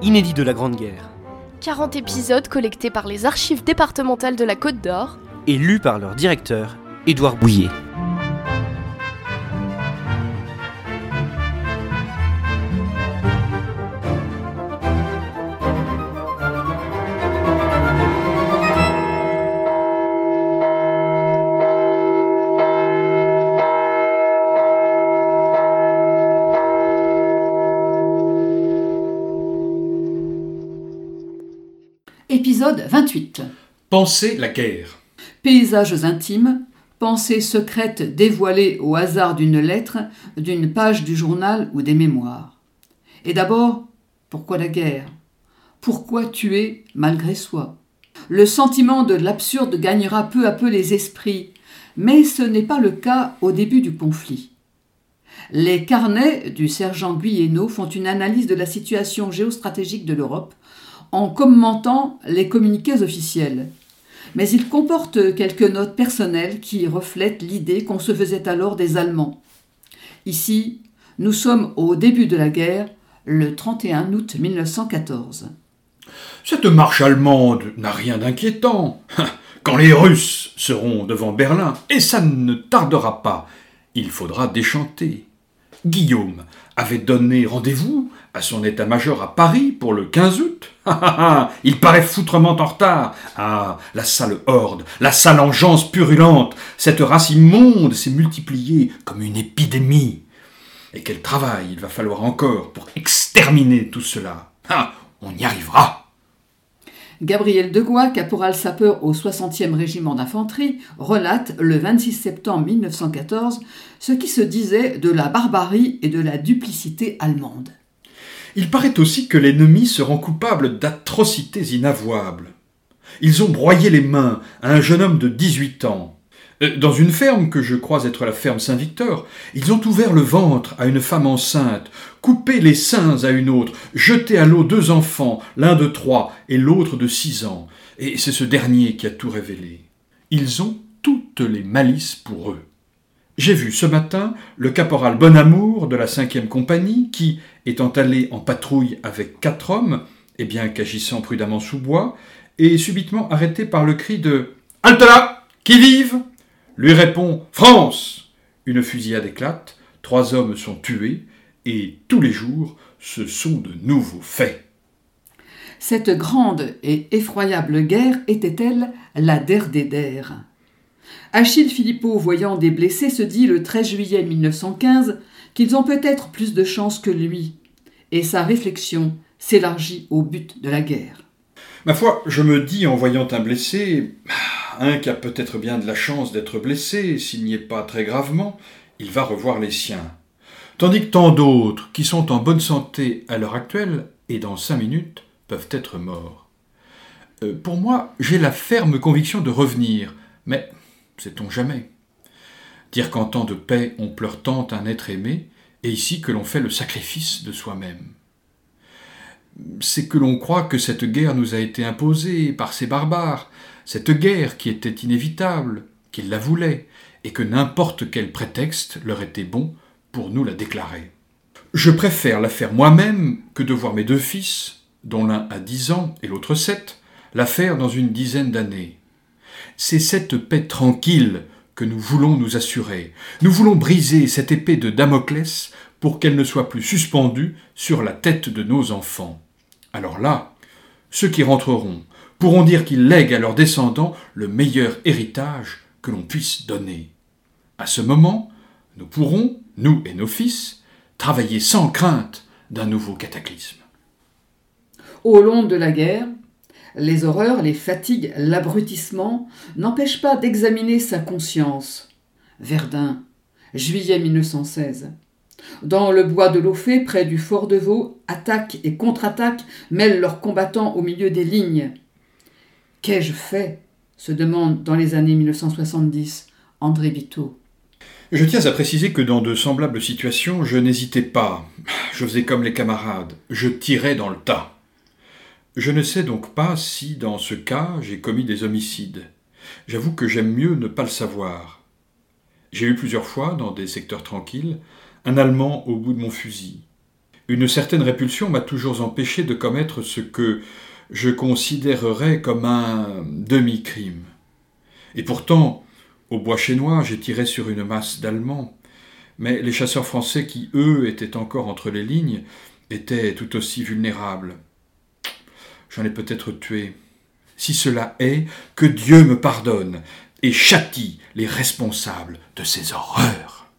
inédit de la Grande Guerre. 40 épisodes collectés par les archives départementales de la Côte d'Or Et lus par leur directeur, Édouard Bouillet. Épisode 28. Pensez la guerre. Paysages intimes, pensées secrètes dévoilées au hasard d'une lettre, d'une page du journal ou des mémoires. Et d'abord, pourquoi la guerre ? Pourquoi tuer malgré soi ? Le sentiment de l'absurde gagnera peu à peu les esprits, mais ce n'est pas le cas au début du conflit. Les carnets du sergent Guyénot font une analyse de la situation géostratégique de l'Europe en commentant les communiqués officiels. Mais il comporte quelques notes personnelles qui reflètent l'idée qu'on se faisait alors des Allemands. Ici, nous sommes au début de la guerre, le 31 août 1914. Cette marche allemande n'a rien d'inquiétant. Quand les Russes seront devant Berlin, et ça ne tardera pas, il faudra déchanter. Guillaume avait donné rendez-vous à son état-major à Paris pour le 15 août. Il paraît foutrement en retard. Ah, la sale horde, la sale engeance purulente, cette race immonde s'est multipliée comme une épidémie. Et quel travail il va falloir encore pour exterminer tout cela. Ah, on y arrivera. Gabriel Degois, caporal-sapeur au 60e régiment d'infanterie, relate le 26 septembre 1914 ce qui se disait de la barbarie et de la duplicité allemande. Il paraît aussi que l'ennemi se rend coupable d'atrocités inavouables. Ils ont broyé les mains à un jeune homme de 18 ans. Dans une ferme que je crois être la ferme Saint-Victor, ils ont ouvert le ventre à une femme enceinte, coupé les seins à une autre, jeté à l'eau 2 enfants, l'un de 3 et l'autre de 6 ans. Et c'est ce dernier qui a tout révélé. Ils ont toutes les malices pour eux. J'ai vu ce matin le caporal Bonamour de la 5e compagnie qui, étant allé en patrouille avec 4 hommes, et bien qu'agissant prudemment sous bois, est subitement arrêté par le cri de « Halte là ! Qui vive ?» Lui répond « France !» Une fusillade éclate, 3 hommes sont tués, et tous les jours, ce sont de nouveaux faits. Cette grande et effroyable guerre était-elle la der des der ? Achille Philippot, voyant des blessés, se dit le 13 juillet 1915 qu'ils ont peut-être plus de chance que lui, et sa réflexion s'élargit au but de la guerre. Ma foi, je me dis en voyant un blessé, un qui a peut-être bien de la chance d'être blessé, s'il n'y est pas très gravement, il va revoir les siens. Tandis que tant d'autres, qui sont en bonne santé à l'heure actuelle, et dans 5 minutes, peuvent être morts. Pour moi, j'ai la ferme conviction de revenir, mais sait-on jamais. Dire qu'en temps de paix, on pleure tant un être aimé, et ici que l'on fait le sacrifice de soi-même. C'est que l'on croit que cette guerre nous a été imposée par ces barbares, cette guerre qui était inévitable, qu'ils la voulaient, et que n'importe quel prétexte leur était bon pour nous la déclarer. Je préfère la faire moi-même que de voir mes 2 fils, dont l'un a 10 ans et l'autre 7, la faire dans une dizaine d'années. C'est cette paix tranquille que nous voulons nous assurer. Nous voulons briser cette épée de Damoclès pour qu'elle ne soit plus suspendue sur la tête de nos enfants. Alors là, ceux qui rentreront pourront dire qu'ils lèguent à leurs descendants le meilleur héritage que l'on puisse donner. À ce moment, nous pourrons, nous et nos fils, travailler sans crainte d'un nouveau cataclysme. Au long de la guerre, les horreurs, les fatigues, l'abrutissement n'empêchent pas d'examiner sa conscience. Verdun, juillet 1916. Dans le bois de Laufey, près du fort de Vaux, attaque et contre-attaque mêlent leurs combattants au milieu des lignes. « Qu'ai-je fait ?» se demande dans les années 1970 André Vito. Je tiens à préciser que dans de semblables situations, je n'hésitais pas. Je faisais comme les camarades, je tirais dans le tas. Je ne sais donc pas si, dans ce cas, j'ai commis des homicides. J'avoue que j'aime mieux ne pas le savoir. J'ai eu plusieurs fois, dans des secteurs tranquilles, un Allemand au bout de mon fusil. Une certaine répulsion m'a toujours empêché de commettre ce que je considérerais comme un demi-crime. Et pourtant, au bois chénois, j'ai tiré sur une masse d'Allemands, mais les chasseurs français qui, eux, étaient encore entre les lignes, étaient tout aussi vulnérables. J'en ai peut-être tué. Si cela est, que Dieu me pardonne et châtie les responsables de ces horreurs.